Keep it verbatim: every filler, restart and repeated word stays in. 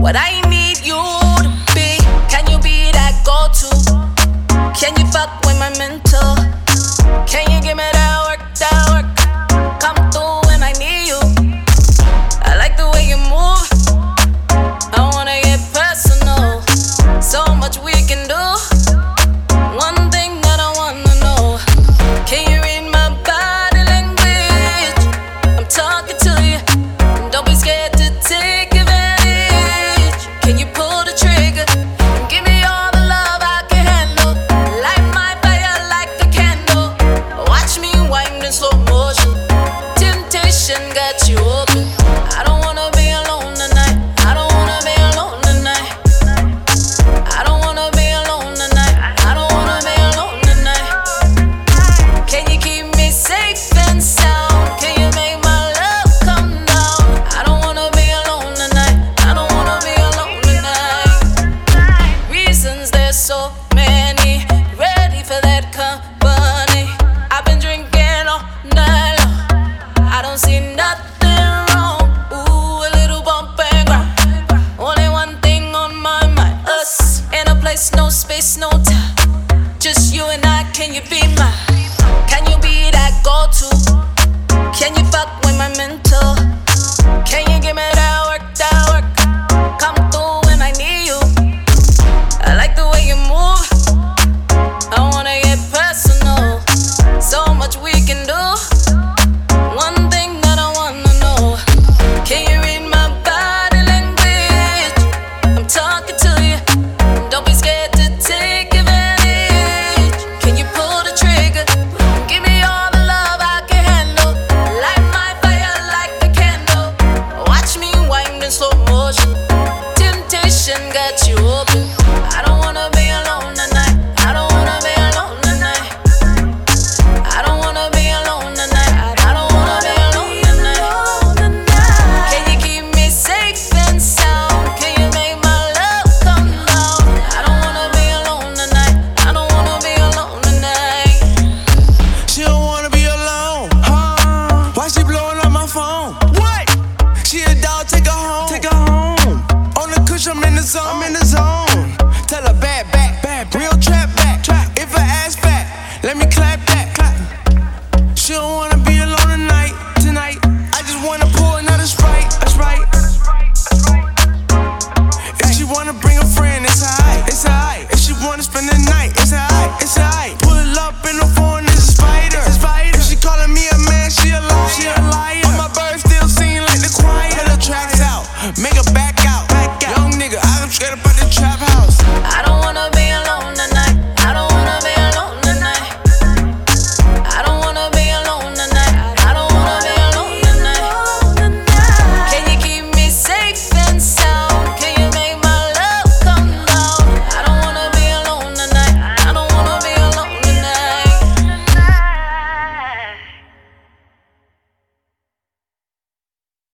what I need you to be. Can you be that go-to? Can you fuck with my mental? Can you give me that work, that work? Come through when I need you. I like the way you move. I wanna get personal. So much we can do. One thing that I wanna know, can you read my body language? I'm talking to you. Don't be scared to take advantage. Can you pull the trigger? Give me all the love I can handle. Light my fire like a candle. Watch me wind in slow motion. Temptation got you open. I don't wanna be alone tonight. I don't wanna be alone tonight. I don't wanna be alone tonight. I don't wanna be alone tonight. Can you keep me safe and sound? Can you make my love come down? I don't wanna be alone tonight. I don't wanna be alone tonight. Reasons there's so many. Ready for that company. I've been drinking all night long. I don't see nothing wrong. Ooh, a little bump and grind. Only one thing on my mind. Us in a place, no space, no time. Just you and I, can you be mine? Can you be that go-to? Can you fuck with my mental? Can you give me that work, that work? Come through when I need you. I like the way you move. I wanna get personal. So much we can do. One thing that I wanna know, can you read my body language? I'm talking to you. Don't be scared to take advantage. Can you pull the trigger? Give me all the love I can handle. Light my fire like a candle. Watch me wind in slow motion. Temptation got you open. I don't wanna be alone tonight. I don't wanna be alone tonight. I don't wanna be alone tonight. I don't wanna be alone tonight. Can you keep me safe and sound? Can you make my love come down? I don't wanna be alone tonight. I don't wanna be alone tonight. She don't wanna be alone. Huh? Why she blowing up my phone? What? She a dog, take her home. Take her home. On the cushion, I'm in the zone. I'm in the zone.